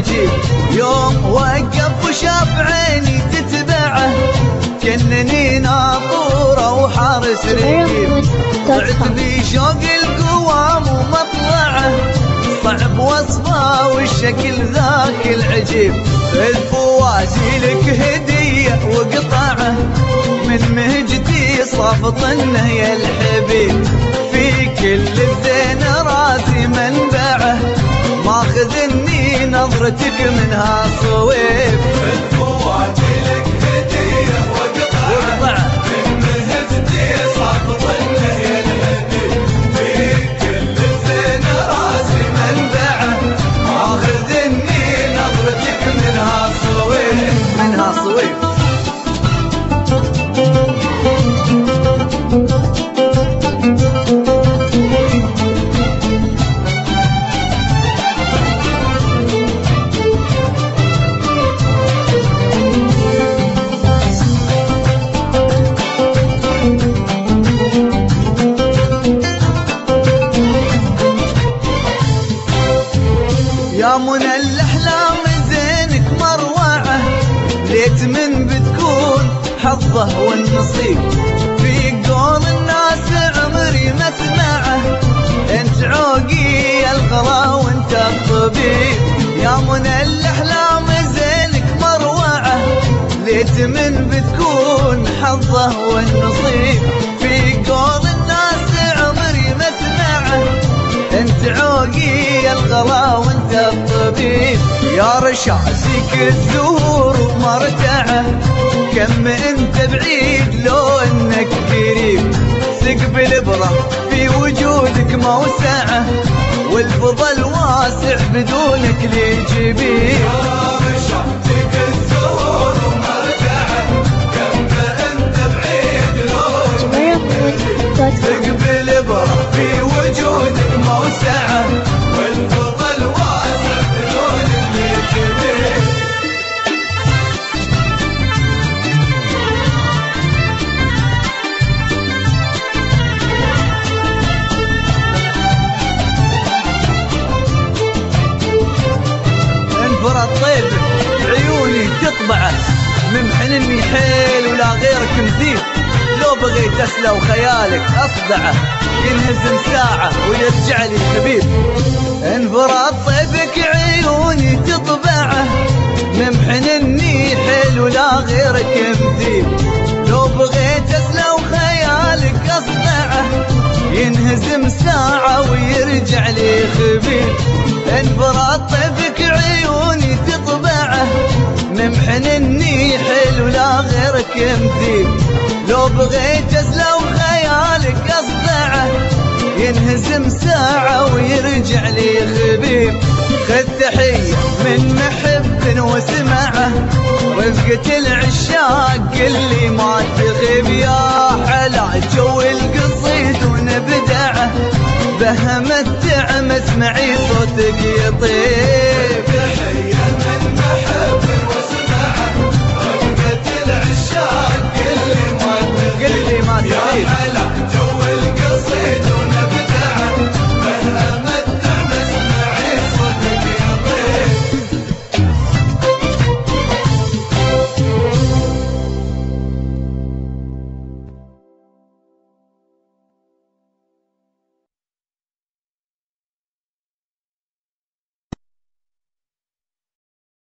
العجيب. يوم وقف وشاف عيني تتبعه كنني ناطوره وحارس رقيب. طلعت بشوق القوام ومطلعه صعب وصفه والشكل ذاك العجيب. الفوازي لك هديه وقطعه من مهجتي صاف طنه يا الحبيب. في كل الزين راسي منبعه ماخذني نظرتك منها صويب. الفوازي لك هديه وقطعه من مهجتي صاف طنه يا الحبيب. في كل الزين راسي منبعه ماخذني نظرتك منها صويب. منها صويب. يا منى الأحلام زينك مروعة ليت من بتكون حظه والنصيب. في قول الناس عمري ما اسمعه انت عوقي يا الغلا وانت الطبيب. يا منى الأحلام زينك مروعة ليت من بتكون حظه والنصيب. في قول الناس عمري ما اسمعه انت عوقي يا الغلا وانت الطبيب. يا رشاسك الزهور ومرتعه كم انت بعيد لو انك قريب. ثقب الابره في وجودك موسعه والفضل واسع بدونك لي جبين. يا رشاسك الزهور ومرتعه كم انت بعيد لو ثقب الابره في وجودك موسعه والفضل واسع بدونك لي جبين. انفرد طيبك عيوني تطبعه ممحنني حيل ولا غيرك مثيل. لو بغيت اسلى وخيالك اصدعه ينهزم ساعه ويرجع لي حبيب. انفرد طيبك عيوني تطبعه ممحنني حيل ولا غيرك مثيل. لو بغيت اسلى وخيالك اصدعه ينهزم ساعه ويرجع لي خبيب. انفرد طيبك عيوني تطبعه ممحنني حلو لا غيرك مثيل. لو بغيت اسلى وخيالك اصدعه ينهزم ساعه ويرجع لي خبيب. خذ تحيه من محب وسمعه رفقة العشاق اللي ما تغيب. يا حلا جو القصيد ونبدعه بهمت اسمعي صوتك يطيب. تحية من محب